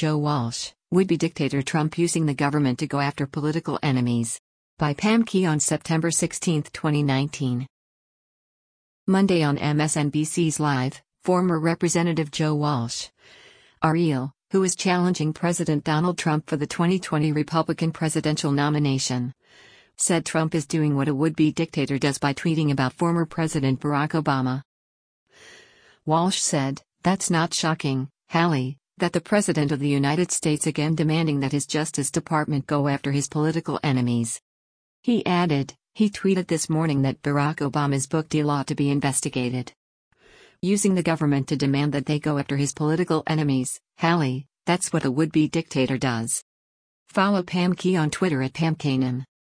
Joe Walsh, Would-Be Dictator Trump Using the Government to Go After Political Enemies. By Pam Key on September 16, 2019. Monday on MSNBC's Live, former Representative Joe Walsh, RL, who is challenging President Donald Trump for the 2020 Republican presidential nomination, said Trump is doing what a would-be dictator does by tweeting about former President Barack Obama. Walsh said, "That's not shocking, Hallie, that the President of the United States again demanding that his Justice Department go after his political enemies." He added, he tweeted this morning that Barack Obama's book deal ought to be investigated. Using the government to demand that they go after his political enemies, Hallie, that's what a would-be dictator does. Follow Pam Key on Twitter at PamKanem.